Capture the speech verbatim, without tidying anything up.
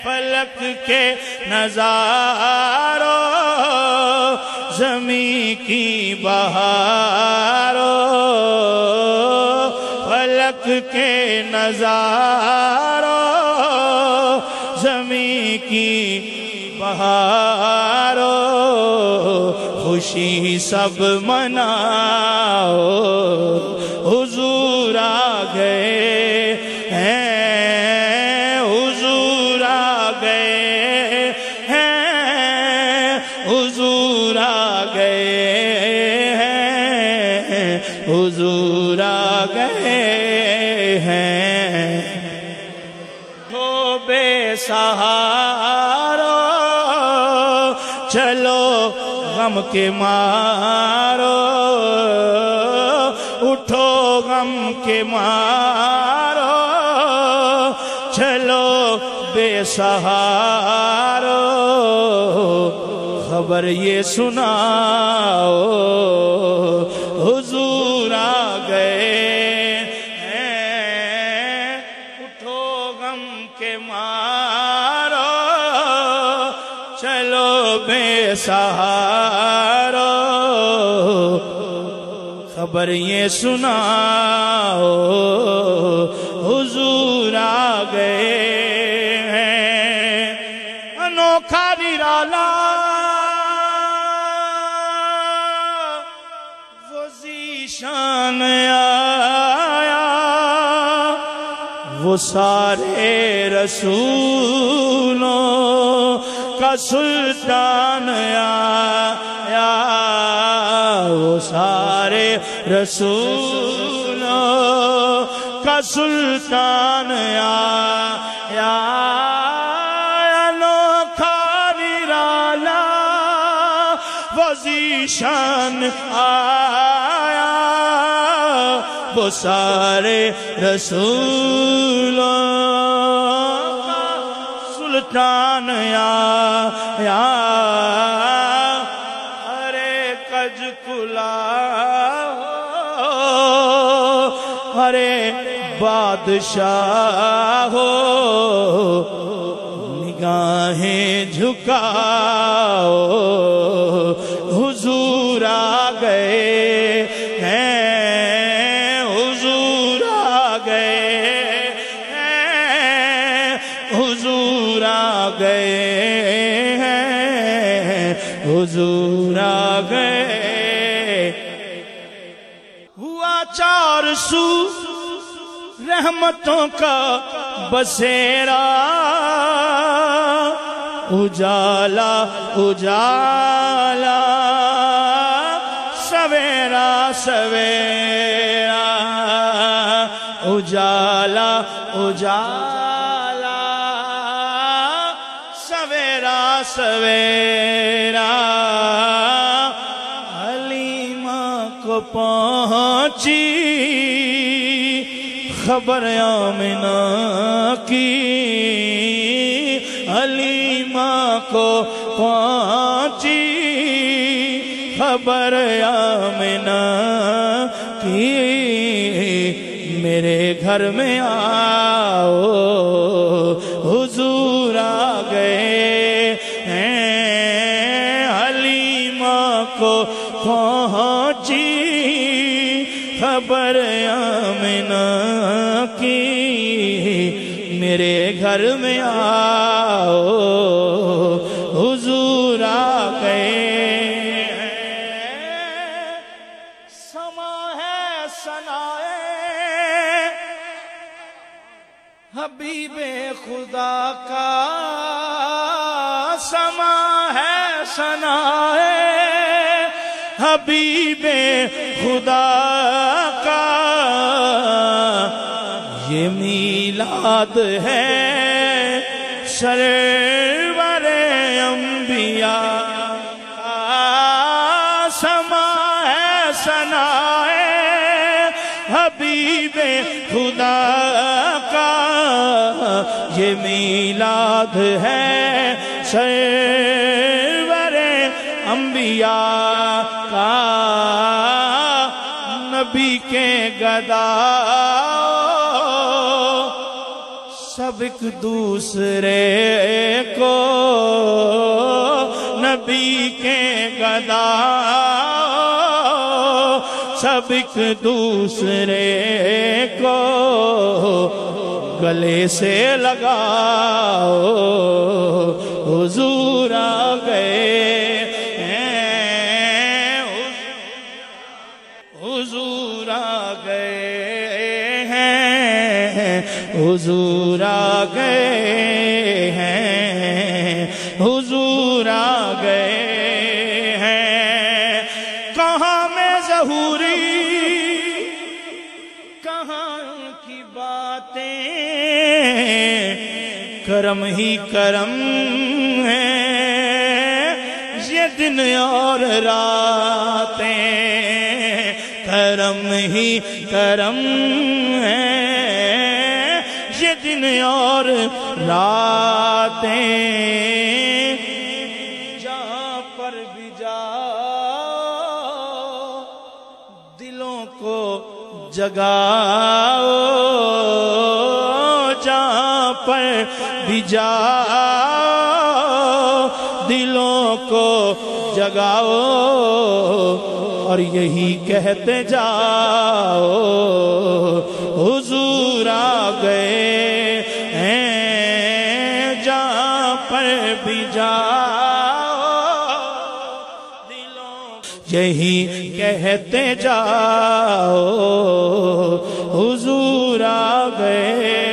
فلک کے نظاروں زمین کی بہاروں فلک کے نظاروں زمین کی بہاروں خوشی سب مناؤ حضور آ گئے ہیں حضور آ گئے ہیں حضور آ گئے ہیں ہو بے سہارو چلو غم کے مارو اٹھو غم کے مارو چلو بے سہارو خبر یہ سناؤ حضور آ گئے ہیں اٹھو غم کے مارو چلو بے سہارو خبر یہ سناؤ حضور آ گئے ہیں انوکھا نرالا شان آیا وہ سارے رسولوں کا سلطان آیا وہ سارے رسولوں کا سلطان آیا انوکھا نرالا وزیر شان آیا وہ سارے رسولوں کا سلطان آیا ارے کج کلا ارے بادشاہ ہو نگاہیں جھکاؤ حضور آ گئے ہیں حضور آ گئے ہیں حضور آ گئے ہیں حضور آ گئے ہوا چار سو رحمتوں کا بسیرا اجالا اجالا سویرا سویرا اجالا اجالا سویرا سویرا حلیمہ کو پہنچی خبر آمنہ کی حلیمہ کو پہنچی خبر آمنہ کی میرے گھر میں آؤ حضور آ گئے ہیں حلیمہ کو پہنچی خبر آمنہ کی میرے گھر میں آؤ حضور آ گئے سما ہے ثنائے حبیب خدا کا سما ہے ثنائے حبیب خدا کا یہ میلاد ہے سرور انبیاء کا سما ہے ثنائے حبیب خدا کا یہ میلاد ہے سرور انبیاء کا نبی کے گدا سب ایک دوسرے کو نبی کے گدا، سب ایک دوسرے کو گلے سے لگاؤ، حضور آ گئے ہیں، حضور آ گئے ہیں، حضور آ گئے ہیں، حضور آ گئے ہیں۔ کہاں میں ظہوری، کہاں ان کی باتیں، کرم ہی کرم ہے یہ دن اور راتیں، کرم ہی کرم ہے یہ دن اور راتیں، جہاں پر بھی جاؤ دلوں کو جگاؤ، جہاں پر بھی جاؤ دلوں کو جگاؤ، اور یہی کہتے جاؤ حضور آ گئے ہیں، جہاں پر بھی جاؤ دلوں یہی کہتے جاؤ حضور آ گئے۔